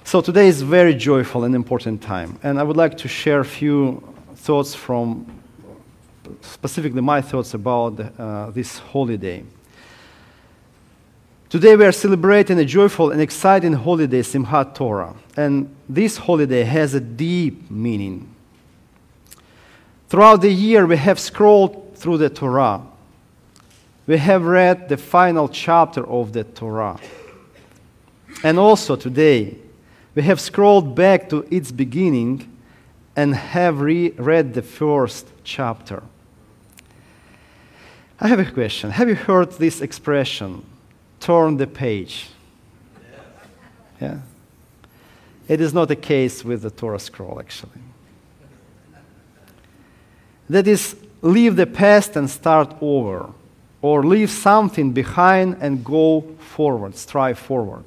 So today is very joyful and important time, and I would like to share a few thoughts specifically my thoughts about this holiday. Today we are celebrating a joyful and exciting holiday, Simchat Torah, and this holiday has a deep meaning. Throughout the year we have scrolled through the Torah. We have read the final chapter of the Torah. And also today, we have scrolled back to its beginning and have reread the first chapter. I have a question. Have you heard this expression, turn the page? Yeah? It is not the case with the Torah scroll, actually. That is, leave the past and start over, or leave something behind and go forward, strive forward.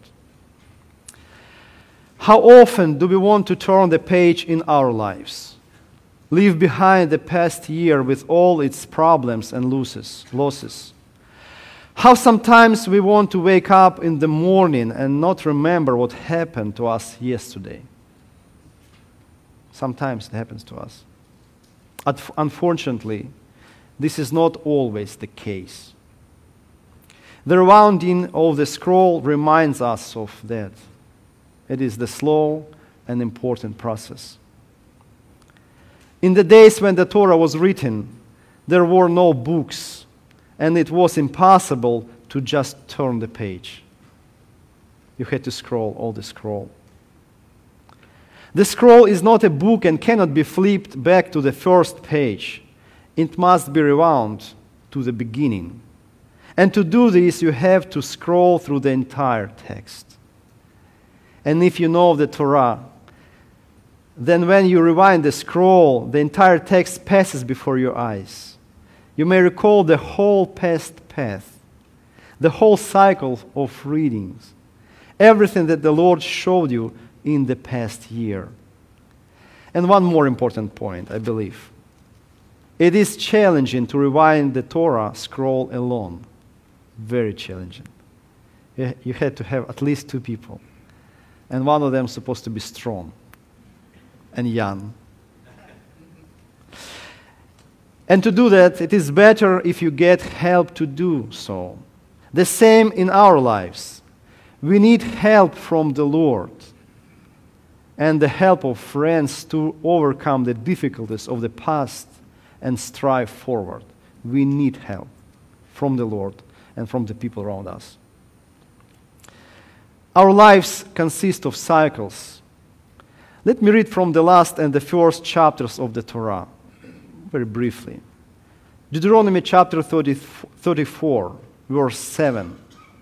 How often do we want to turn the page in our lives? Leave behind the past year with all its problems and losses. How sometimes we want to wake up in the morning and not remember what happened to us yesterday. Sometimes it happens to us. Unfortunately, this is not always the case. The rewinding of the scroll reminds us of that. It is the slow and important process. In the days when the Torah was written, there were no books, and it was impossible to just turn the page. You had to scroll all the scroll. The scroll is not a book and cannot be flipped back to the first page. It must be rewound to the beginning. And to do this, you have to scroll through the entire text. And if you know the Torah, then when you rewind the scroll, the entire text passes before your eyes. You may recall the whole past path, the whole cycle of readings, everything that the Lord showed you in the past year. And one more important point, I believe. It is challenging to rewind the Torah scroll alone. Very challenging. You had to have at least two people. And one of them is supposed to be strong and young. And to do that, it is better if you get help to do so. The same in our lives. We need help from the Lord and the help of friends to overcome the difficulties of the past and strive forward. We need help from the Lord and from the people around us. Our lives consist of cycles. Let me read from the last and the first chapters of the Torah, very briefly. Deuteronomy chapter 34, verse 7.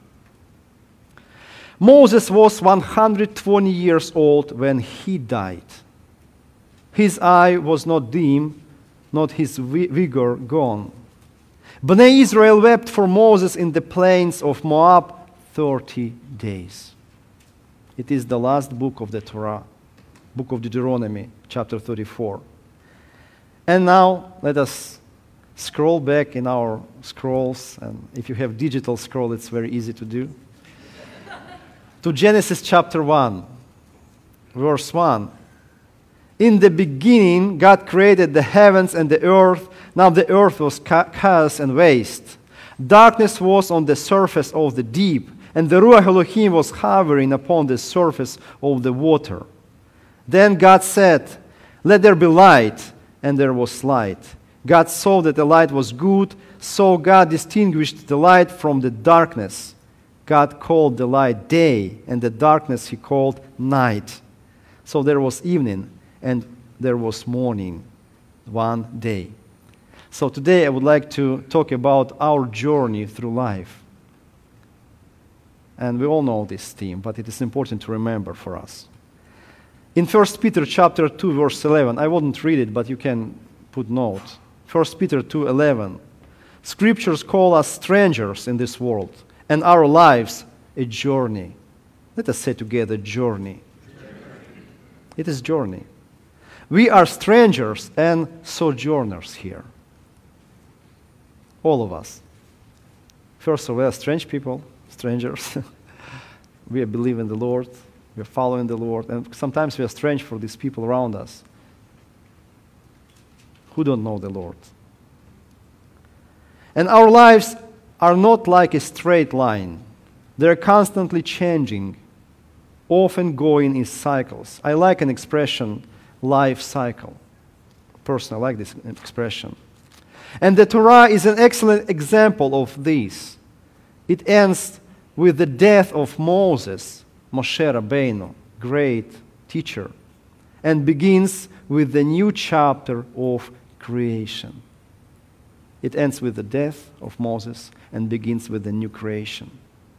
Moses was 120 years old when he died. His eye was not dim, not his vigor gone. Bnei Israel wept for Moses in the plains of Moab 30 days. It is the last book of the Torah, book of Deuteronomy, chapter 34. And now let us scroll back in our scrolls, and if you have digital scroll, it's very easy to do, to Genesis chapter 1, verse 1. In the beginning, God created the heavens and the earth. Now the earth was chaos and waste. Darkness was on the surface of the deep, and the Ruach Elohim was hovering upon the surface of the water. Then God said, "Let there be light," and there was light. God saw that the light was good, so God distinguished the light from the darkness. God called the light day, and the darkness he called night. So there was evening, and there was morning, one day. So today I would like to talk about our journey through life. And we all know this theme, but it is important to remember for us. In 1 Peter chapter 2, verse 11, I wouldn't read it, but you can put notes. 1 Peter 2:11. Scriptures call us strangers in this world, and our lives a journey. Let us say together, journey. It is journey. We are strangers and sojourners here. All of us. First of all, strange people, strangers. We believe in the Lord, We are following the Lord. And sometimes we are strange for these people around us who don't know the Lord. And our lives are not like a straight line. They're constantly changing, often going in cycles. I like an expression, life cycle. Personally, I like this expression. And the Torah is an excellent example of this. It ends with the death of Moses, Moshe Rabbeinu, great teacher, and begins with the new chapter of creation. It ends with the death of Moses and begins with the new creation.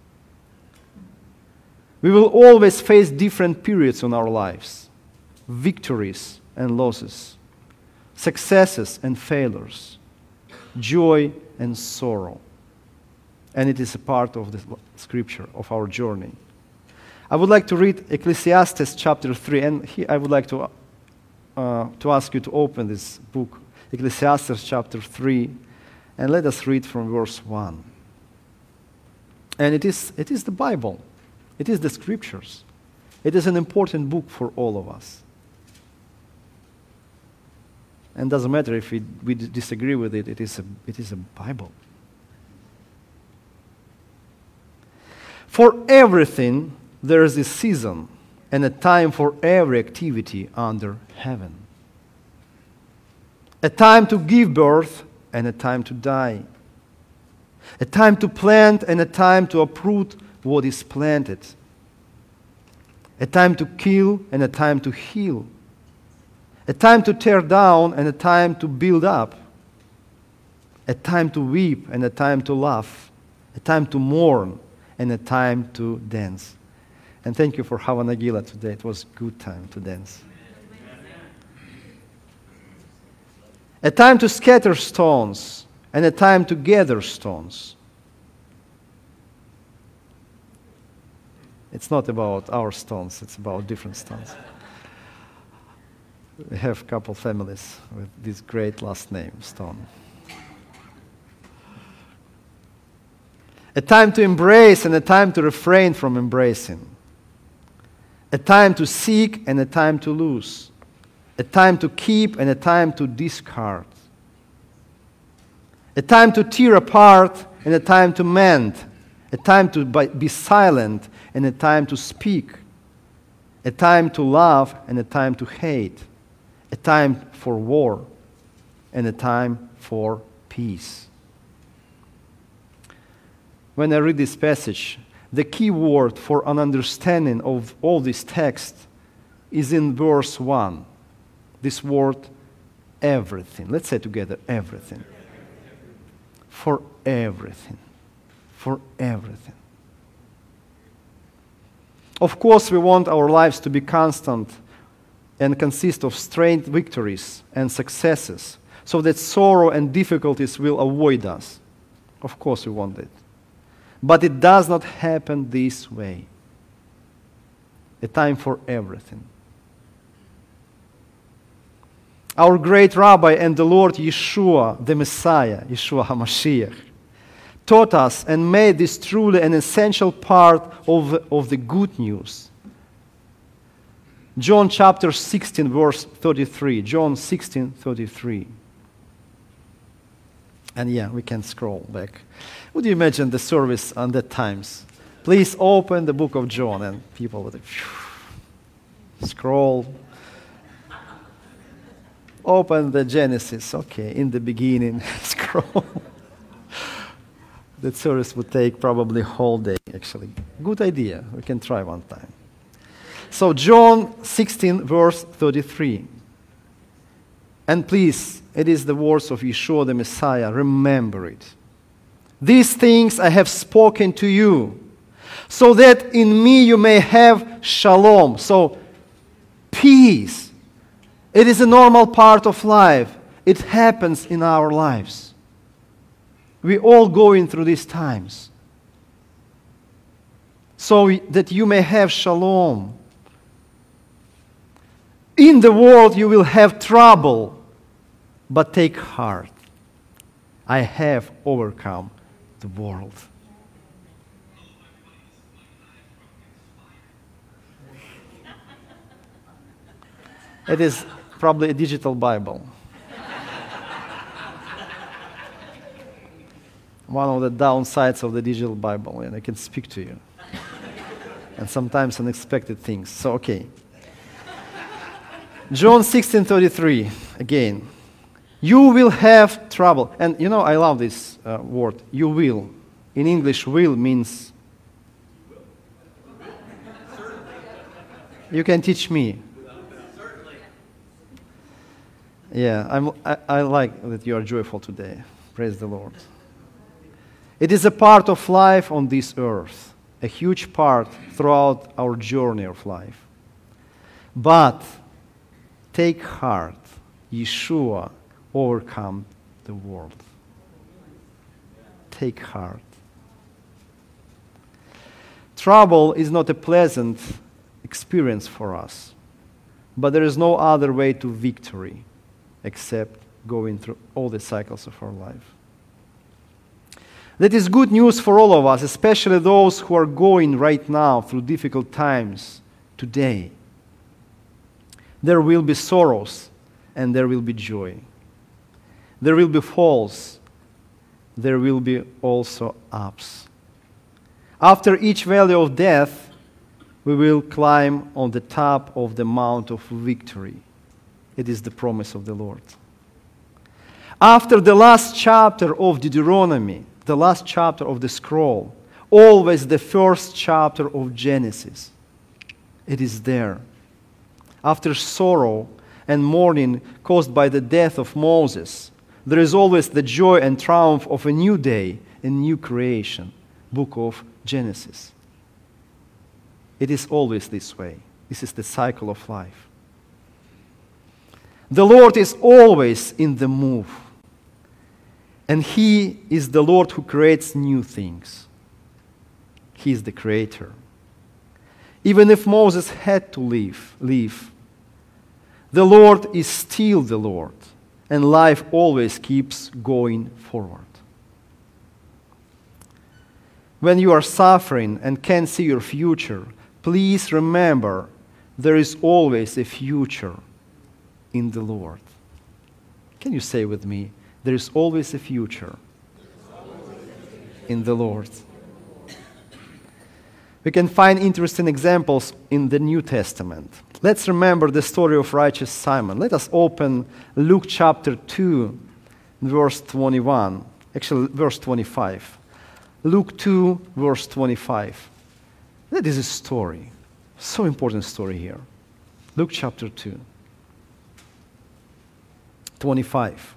We will always face different periods in our lives, victories and losses, successes and failures, joy and sorrow. And it is a part of the scripture, of our journey. I would like to read Ecclesiastes chapter 3, and here I would like to ask you to open this book, Ecclesiastes chapter 3, and let us read from verse 1. And it is the Bible. It is the scriptures. It is an important book for all of us. And it doesn't matter if we disagree with it, it is a Bible. For everything, there is a season and a time for every activity under heaven. A time to give birth and a time to die. A time to plant and a time to uproot what is planted. A time to kill and a time to heal. A time to tear down and a time to build up. A time to weep and a time to laugh. A time to mourn and a time to dance. And thank you for Hava Nagila today. It was a good time to dance. A time to scatter stones and a time to gather stones. It's not about our stones, it's about different stones. We have a couple families with this great last name, Stone. A time to embrace and a time to refrain from embracing. A time to seek and a time to lose. A time to keep and a time to discard. A time to tear apart and a time to mend. A time to be silent and a time to speak. A time to love and a time to hate. A time for war and a time for peace. When I read this passage, the key word for an understanding of all this text is in verse 1. This word, everything. Let's say together, everything. For everything. For everything. Of course, we want our lives to be constant and consist of strength, victories, and successes, so that sorrow and difficulties will avoid us. Of course, we want it. But it does not happen this way. A time for everything. Our great Rabbi and the Lord Yeshua, the Messiah, Yeshua HaMashiach, taught us and made this truly an essential part of the good news. John chapter 16, verse 33. John 16, 33. And yeah, we can scroll back. Would you imagine the service on that times? Please open the book of John and people would scroll. Open the Genesis. Okay, in the beginning, scroll. That service would take probably a whole day, actually. Good idea. We can try one time. So John 16, verse 33. And please, it is the words of Yeshua the Messiah. Remember it. These things I have spoken to you, so that in me you may have shalom. So, peace. It is a normal part of life. It happens in our lives. We all going through these times. So that you may have shalom. In the world you will have trouble, but take heart. I have overcome the world. It is probably a digital Bible. One of the downsides of the digital Bible, and I can speak to you. And sometimes unexpected things. So, okay. John 16:33, again. You will have trouble. And you know, I love this word, you will. In English, will means... You can teach me. Yeah, I like that you are joyful today. Praise the Lord. It is a part of life on this earth, a huge part throughout our journey of life. But take heart, Yeshua overcome the world. Take heart. Trouble is not a pleasant experience for us, but there is no other way to victory except going through all the cycles of our life. That is good news for all of us, especially those who are going right now through difficult times today. There will be sorrows and there will be joy. There will be falls. There will be also ups. After each valley of death, we will climb on the top of the mount of victory. It is the promise of the Lord. After the last chapter of Deuteronomy, the last chapter of the scroll, always the first chapter of Genesis, it is there. After sorrow and mourning caused by the death of Moses, there is always the joy and triumph of a new day, a new creation, book of Genesis. It is always this way. This is the cycle of life. The Lord is always in the move. And He is the Lord who creates new things. He is the Creator. Even if Moses had to leave, the Lord is still the Lord, and life always keeps going forward. When you are suffering and can't see your future, please remember there is always a future in the Lord. Can you say with me, there is always a future in the Lord? We can find interesting examples in the New Testament. Let's remember the story of righteous Simon. Let us open Luke chapter 2, verse 21. Actually, verse 25. Luke 2, verse 25. That is a story. So important story here. Luke chapter 2, 25.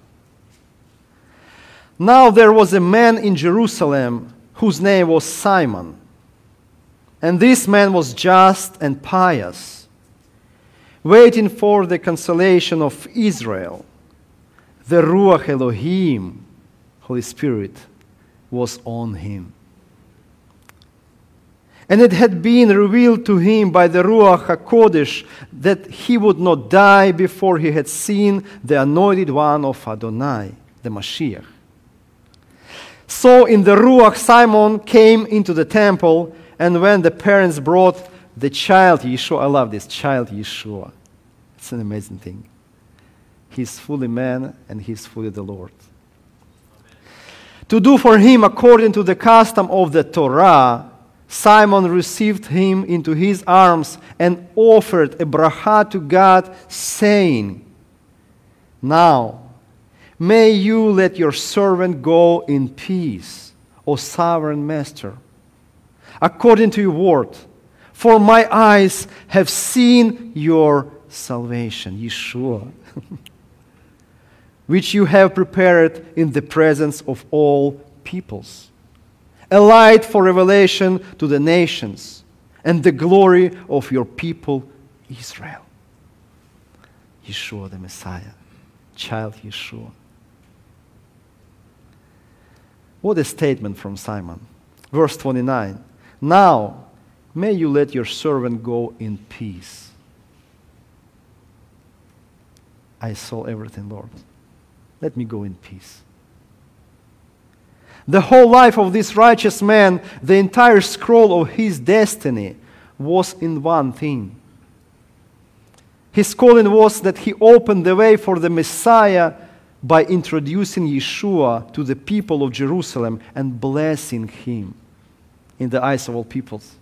Now there was a man in Jerusalem whose name was Simon. And this man was just and pious, waiting for the consolation of Israel. The Ruach Elohim, Holy Spirit, was on him. And it had been revealed to him by the Ruach HaKodesh that he would not die before he had seen the anointed one of Adonai, the Mashiach. So in the Ruach, Simon came into the temple, and when the parents brought the child Yeshua, I love this, child Yeshua. It's an amazing thing. He's fully man and he's fully the Lord. To do for him according to the custom of the Torah, Simon received him into his arms and offered a bracha to God, saying, Now, may you let your servant go in peace, O sovereign master, according to your word. For my eyes have seen your salvation, Yeshua, which you have prepared in the presence of all peoples, a light for revelation to the nations, and the glory of your people Israel. Yeshua the Messiah, child Yeshua. What a statement from Simon. Verse 29. Now, may you let your servant go in peace. I saw everything, Lord. Let me go in peace. The whole life of this righteous man, the entire scroll of his destiny, was in one thing. His calling was that he opened the way for the Messiah by introducing Yeshua to the people of Jerusalem and blessing him in the eyes of all peoples.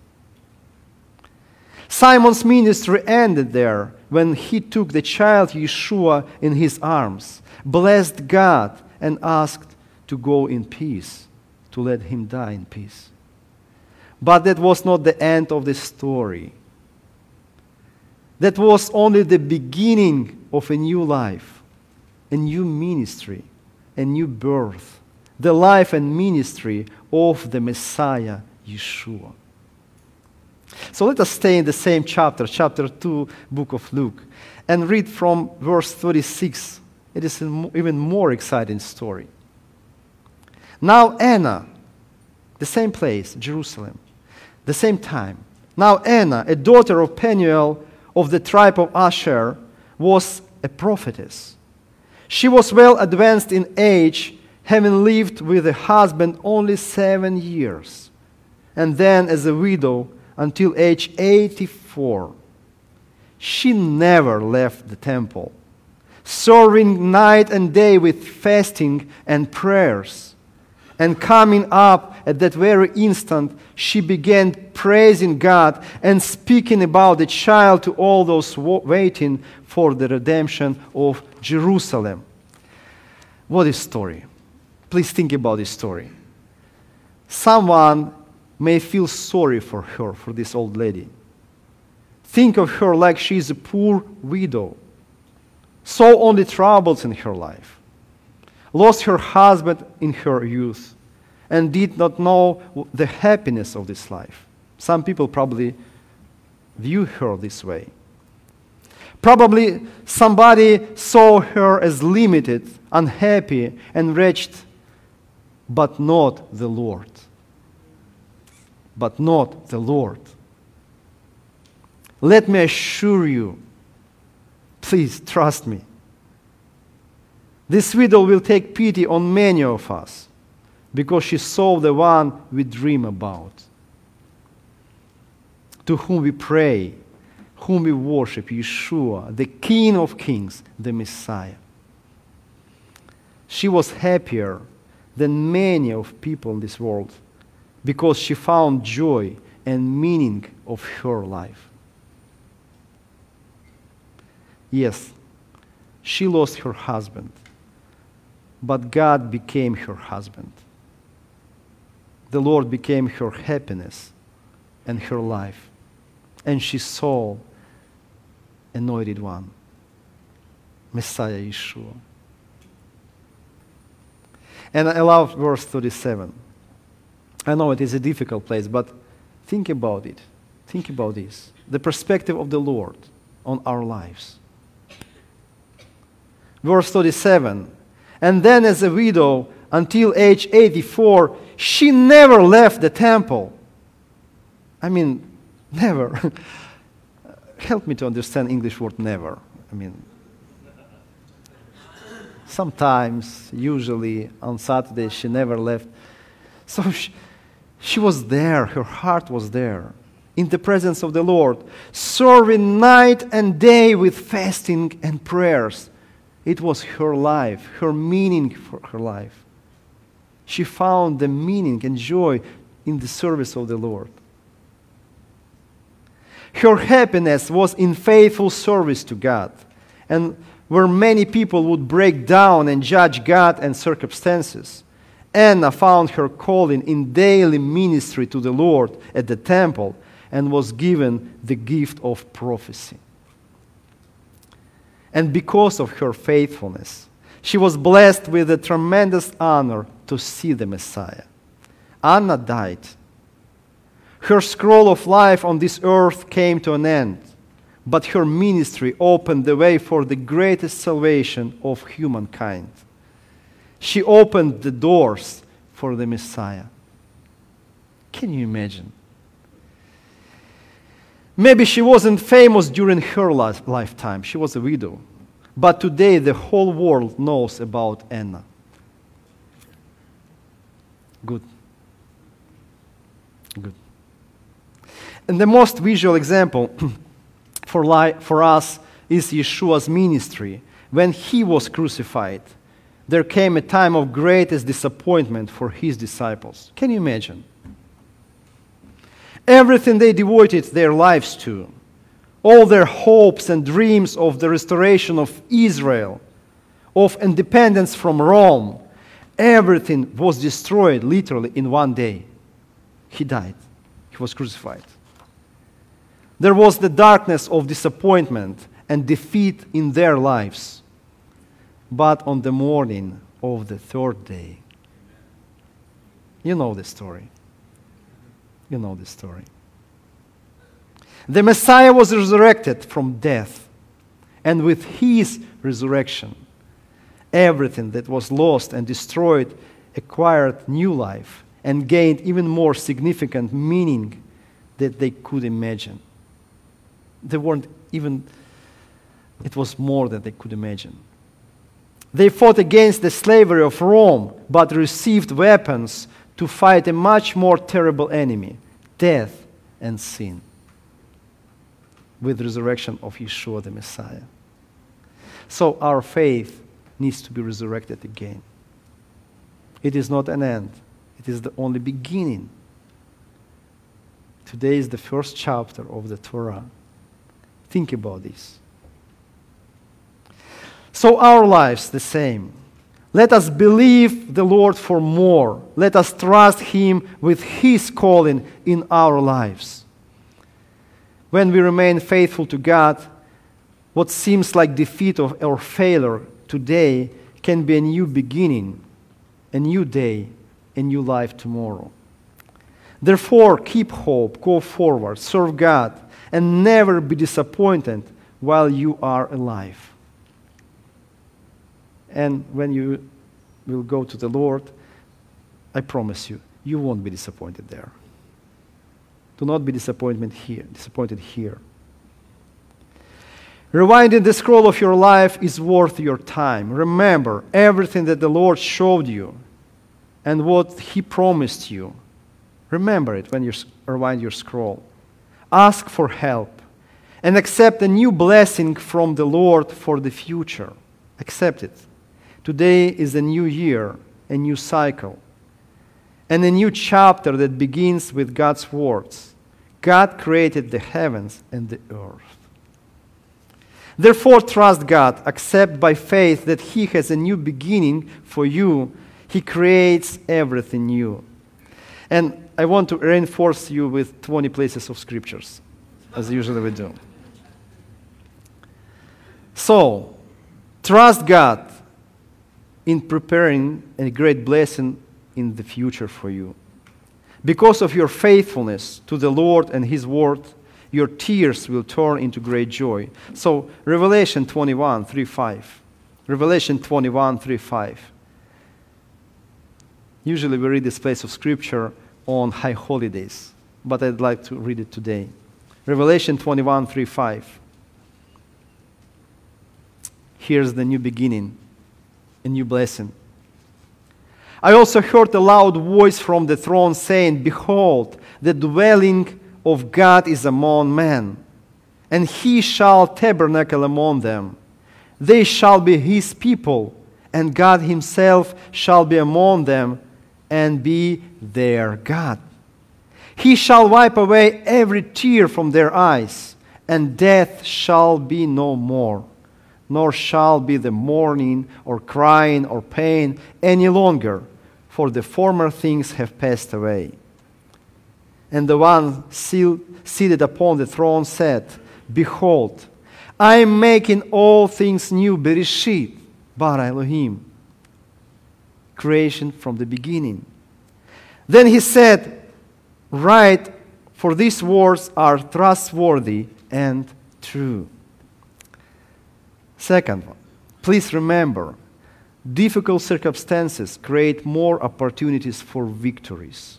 Simon's ministry ended there when he took the child Yeshua in his arms, blessed God, and asked to go in peace, to let him die in peace. But that was not the end of the story. That was only the beginning of a new life, a new ministry, a new birth, the life and ministry of the Messiah, Yeshua. So let us stay in the same chapter 2, book of Luke, and read from verse 36. It is an even more exciting story. Now Anna, the same place, Jerusalem, the same time. Now Anna, a daughter of Penuel of the tribe of Asher, was a prophetess. She was well advanced in age, having lived with a husband only 7 years, and then as a widow until age 84. She never left the temple, serving night and day with fasting and prayers. And coming up at that very instant, she began praising God and speaking about the child to all those waiting for the redemption of Jerusalem. What is story? Please think about this story. Someone may feel sorry for her, for this old lady. Think of her like she is a poor widow, saw only troubles in her life, lost her husband in her youth, and did not know the happiness of this life. Some people probably view her this way. Probably somebody saw her as limited, unhappy, and wretched, but not the Lord. But not the Lord. Let me assure you, please trust me, this widow will take pity on many of us because she saw the one we dream about, to whom we pray, whom we worship, Yeshua, the King of Kings, the Messiah. She was happier than many of people in this world because she found joy and meaning of her life. Yes, she lost her husband, but God became her husband. The Lord became her happiness and her life, and she saw Anointed One, Messiah Yeshua. And I love verse 37. I know it is a difficult place, but think about it. Think about this. The perspective of the Lord on our lives. Verse 37. And then as a widow, until age 84, she never left the temple. I mean, never. Help me to understand English word never. I mean, sometimes, usually on Saturday, she never left. So she was there, her heart was there, in the presence of the Lord, serving night and day with fasting and prayers. It was her life, her meaning for her life. She found the meaning and joy in the service of the Lord. Her happiness was in faithful service to God, and where many people would break down and judge God and circumstances, Anna found her calling in daily ministry to the Lord at the temple and was given the gift of prophecy. And because of her faithfulness, she was blessed with a tremendous honor to see the Messiah. Anna died. Her scroll of life on this earth came to an end, but her ministry opened the way for the greatest salvation of humankind. She opened the doors for the Messiah. Can you imagine? Maybe she wasn't famous during her lifetime. She was a widow. But today the whole world knows about Anna. Good. Good. And the most visual example for us is Yeshua's ministry. When he was crucified, there came a time of greatest disappointment for his disciples. Can you imagine? Everything they devoted their lives to, all their hopes and dreams of the restoration of Israel, of independence from Rome, everything was destroyed literally in one day. He died. He was crucified. There was the darkness of disappointment and defeat in their lives. But on the morning of the third day, you know the story. You know the story. The Messiah was resurrected from death. And with his resurrection, everything that was lost and destroyed acquired new life and gained even more significant meaning that they could imagine. They weren't even, it was more than they could imagine. They fought against the slavery of Rome, but received weapons to fight a much more terrible enemy, death and sin, with the resurrection of Yeshua the Messiah. So our faith needs to be resurrected again. It is not an end. It is the only beginning. Today is the first chapter of the Torah. Think about this. So our lives the same. Let us believe the Lord for more. Let us trust him with his calling in our lives. When we remain faithful to God, what seems like defeat or failure today can be a new beginning, a new day, a new life tomorrow. Therefore, keep hope, go forward, serve God, and never be disappointed while you are alive. And when you will go to the Lord, I promise you, you won't be disappointed there. Do not be disappointed here. Rewinding the scroll of your life is worth your time. Remember everything that the Lord showed you and what he promised you. Remember it when you rewind your scroll. Ask for help and accept a new blessing from the Lord for the future. Accept it. Today is a new year, a new cycle, and a new chapter that begins with God's words. God created the heavens and the earth. Therefore, trust God. Accept by faith that he has a new beginning for you. He creates everything new. And I want to reinforce you with 20 places of scriptures, as usually we do. So, trust God in preparing a great blessing in the future for you. Because of your faithfulness to the Lord and his word, your tears will turn into great joy. So, Revelation 21:3-5. Revelation 21:3-5. Usually we read this place of scripture on high holidays, but I'd like to read it today. Revelation 21:3-5. Here's the new beginning, a new blessing. I also heard a loud voice from the throne saying, "Behold, the dwelling of God is among men, and he shall tabernacle among them. They shall be his people, and God himself shall be among them and be their God. He shall wipe away every tear from their eyes, and death shall be no more, nor shall be the mourning or crying or pain any longer, for the former things have passed away." And the one seated upon the throne said, "Behold, I am making all things new." Bereshit, bara Elohim. Creation from the beginning. Then he said, "Write, for these words are trustworthy and true." Second one, please remember, difficult circumstances create more opportunities for victories.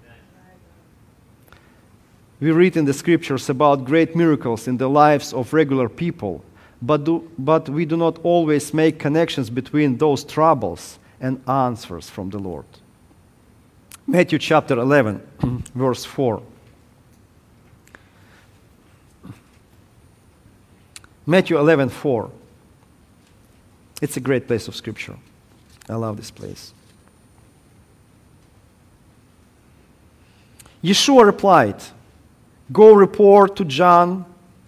We read in the scriptures about great miracles in the lives of regular people, but we do not always make connections between those troubles and answers from the Lord. Matthew chapter 11, verse 4. Matthew 11:4. It's a great place of Scripture. I love this place. Yeshua replied, "Go report to John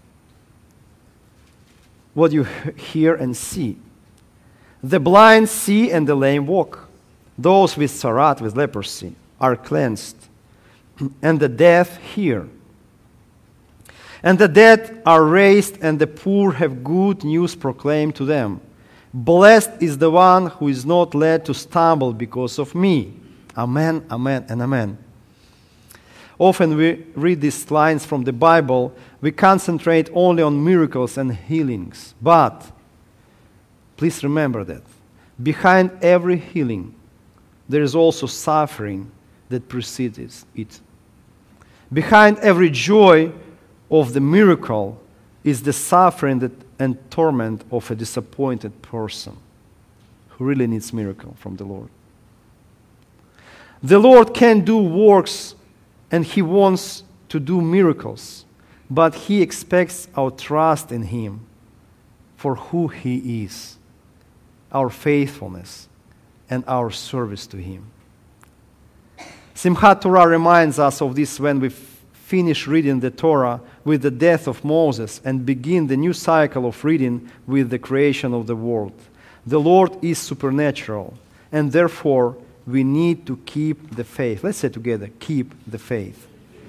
what you hear and see. The blind see and the lame walk. Those with tzara'at, with leprosy, are cleansed, and the deaf hear. And the dead are raised, and the poor have good news proclaimed to them. Blessed is the one who is not led to stumble because of me." Amen, amen, and amen. Often we read these lines from the Bible, we concentrate only on miracles and healings. But please remember that behind every healing, there is also suffering that precedes it. Behind every joy of the miracle is the suffering and torment of a disappointed person who really needs miracle from the Lord. The Lord can do works and He wants to do miracles, but He expects our trust in Him for who He is, our faithfulness, and our service to Him. Simchat Torah reminds us of this when we finish reading the Torah with the death of Moses and begin the new cycle of reading with the creation of the world. The Lord is supernatural, and therefore we need to keep the faith. Let's say together, keep the faith.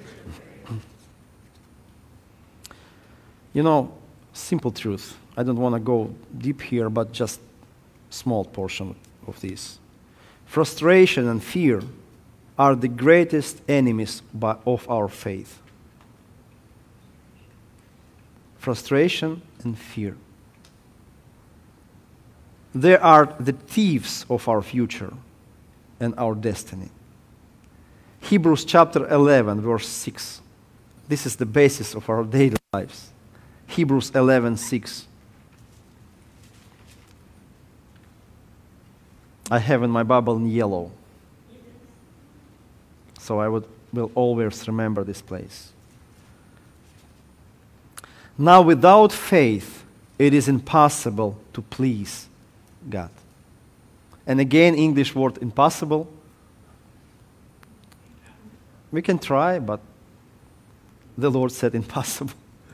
You know, simple truth. I don't want to go deep here, but just small portion of this. Frustration and fear are the greatest enemies of our faith. Frustration and fear. They are the thieves of our future and our destiny. Hebrews chapter 11, verse 6. This is the basis of our daily lives. Hebrews 11:6. I have in my Bible in yellow, so I will always remember this place. Now without faith, it is impossible to please God. And again, English word impossible. We can try, but the Lord said impossible.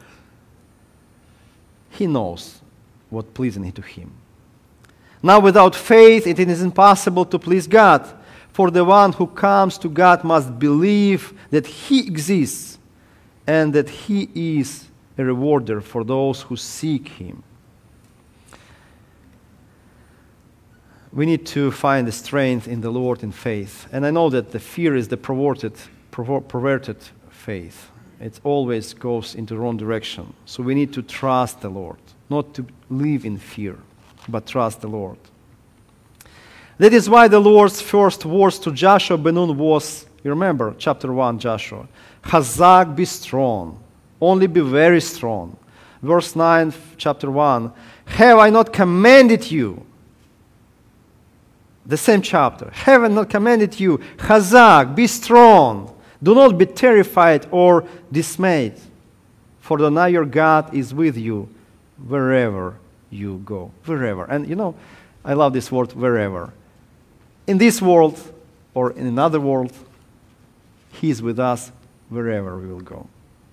He knows what pleasing to Him. Now without faith, it is impossible to please God. For the one who comes to God must believe that He exists and that He is a rewarder for those who seek Him. We need to find the strength in the Lord in faith. And I know that the fear is the perverted faith. It always goes into the wrong direction. So we need to trust the Lord, not to live in fear, but trust the Lord. That is why the Lord's first words to Joshua ben Nun was, you remember, chapter 1, Joshua, Chazak, be strong, only be very strong. Verse 9, chapter 1, have I not commanded you? The same chapter. Have I not commanded you? Chazak, be strong. Do not be terrified or dismayed. For the Lord your God is with you wherever you go. Wherever. And you know, I love this word, wherever. In this world or in another world, He is with us wherever we will go.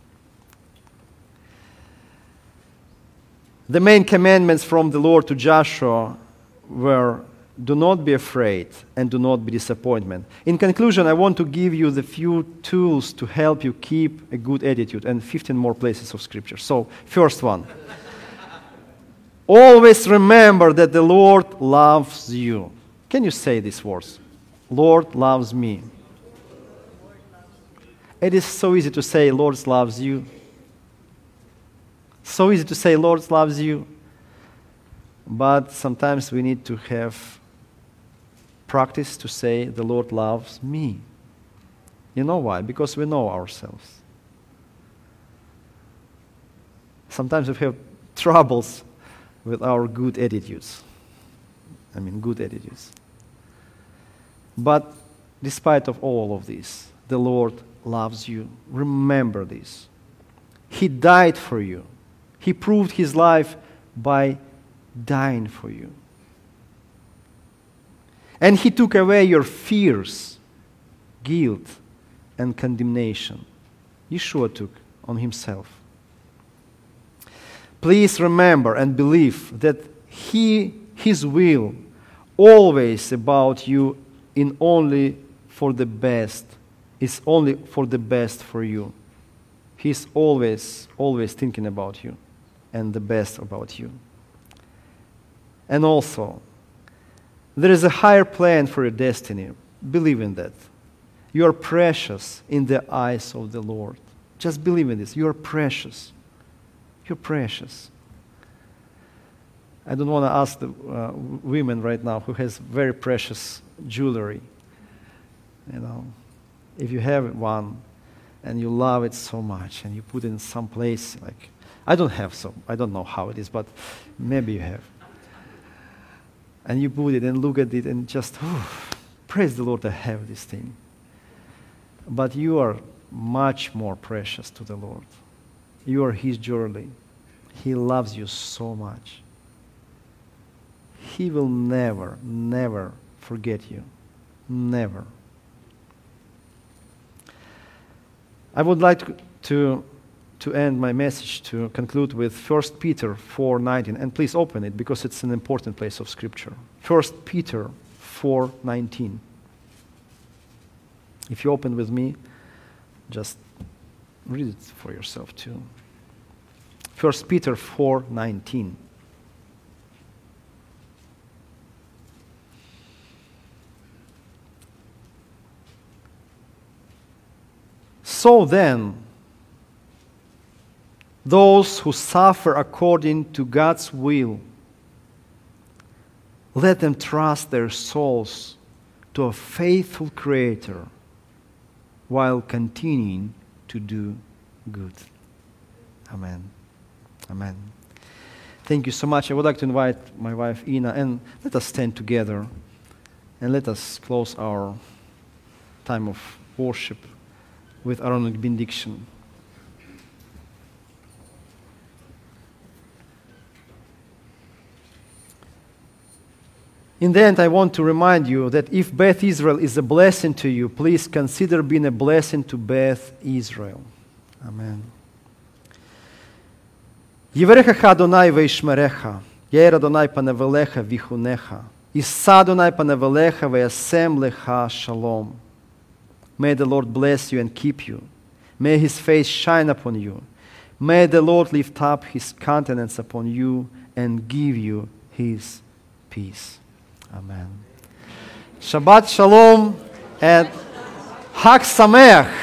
The main commandments from the Lord to Joshua were, do not be afraid and do not be disappointed. In conclusion, I want to give you the few tools to help you keep a good attitude and 15 more places of Scripture. So, first one. Always remember that the Lord loves you. Can you say these words? Lord loves me. It is so easy to say, Lord loves you. So easy to say, Lord loves you. But sometimes we need to have practice to say, the Lord loves me. You know why? Because we know ourselves. Sometimes we have troubles with our good attitudes. Good attitudes. But despite of all of this, the Lord loves you. Remember this. He died for you. He proved his life by dying for you. And he took away your fears, guilt, and condemnation. Yeshua took on himself. Please remember and believe that his will always about you in only for the best. It's only for the best for you. He's always thinking about you and the best about you. And also, there is a higher plan for your destiny. Believe in that. You are precious in the eyes of the Lord. Just believe in this. You are precious. You're precious. I don't want to ask the women right now who has very precious jewelry. You know, if you have one and you love it so much and you put it in some place, like, I don't have some. I don't know how it is, but maybe you have. And you put it and look at it and just, praise the Lord, I have this thing. But you are much more precious to the Lord. You are his jewelry. He loves you so much. He will never, never forget you. Never. I would like to end my message, to conclude with 1 Peter 4:19. And please open it because it's an important place of Scripture. 1 Peter 4:19. If you open with me, just read it for yourself too. 1 Peter 4:19. So then, those who suffer according to God's will, let them trust their souls to a faithful Creator while continuing to do good. Amen. Amen. Thank you so much. I would like to invite my wife Ina, and let us stand together and let us close our time of worship with Aaronic benediction. In the end, I want to remind you that if Beth Israel is a blessing to you, please consider being a blessing to Beth Israel. Amen. Yivarechecha Adonai veishmerecha, Yair Adonai panavelecha vichunecha, Yisa Adonai panavelecha veyasem lecha shalom. May the Lord bless you and keep you. May his face shine upon you. May the Lord lift up his countenance upon you and give you his peace. Amen. Shabbat Shalom and Hag Sameach.